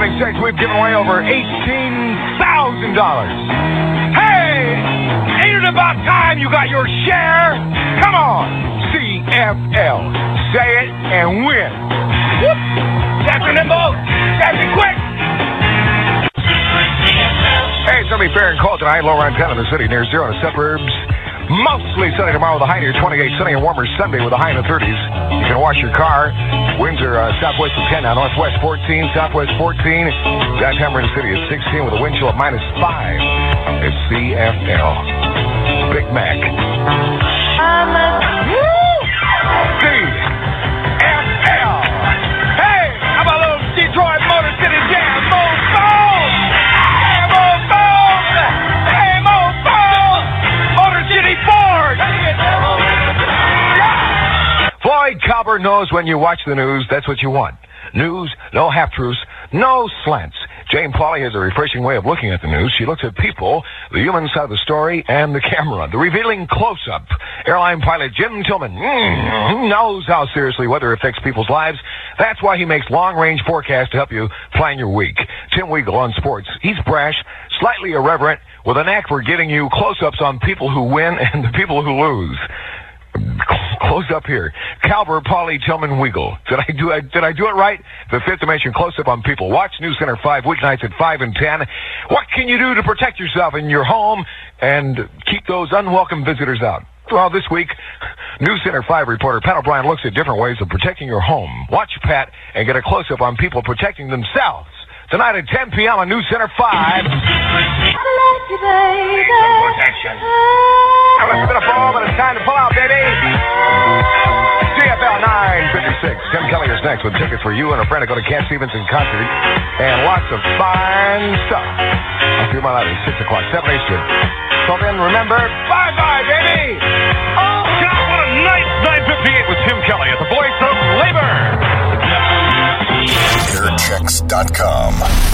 26, we've given away over $18,000. Hey, ain't it about time you got your share? Come on, CFL. Say it and win. Whoop. Captain Nimble, Captain Quick. Hey, it's going to be fair and cold tonight. Low around 10 in the city, near 0 in the suburbs. Mostly sunny tomorrow with a high near 28. Sunny and warmer Sunday with a high in the 30s. You can wash your car. Winds are southwest of 10 now. Northwest 14, southwest 14. That time we're in the city is 16 with a wind chill of -5. It's CFL. Big Mac. CFL. Hey, how about a little Detroit Motor City Jam? Floyd Calvert knows when you watch the news, that's what you want. News, no half-truths, no slants. Jane Pauley has a refreshing way of looking at the news. She looks at people, the human side of the story, and the camera. The revealing close-up. Airline pilot Jim Tillman knows how seriously weather affects people's lives. That's why he makes long-range forecasts to help you plan your week. Tim Weagle on sports. He's brash, slightly irreverent, with a knack for getting you close-ups on people who win and the people who lose. Close up here. Calvert, Pauley, Tillman, Weagle. Did I do it right? The Fifth Dimension close-up on people. Watch News Center 5 weeknights at 5 and 10. What can you do to protect yourself in your home and keep those unwelcome visitors out? Well, this week, News Center 5 reporter Pat O'Brien looks at different ways of protecting your home. Watch Pat and get a close-up on people protecting themselves. Tonight at 10 p.m. on News Center 5. I love you, baby. Protection. Now let's spin a ball, but it's time to pull out, baby. CFL 956. Tim Kelly is next with tickets for you and a friend to go to Cat Stevenson concert and lots of fine stuff. I'll see you my light at 6 o'clock, 7 Eastern. So then, remember, bye-bye, baby. Oh, God, what a nice 958 with Tim Kelly at the voice of labor. Airchecks.com.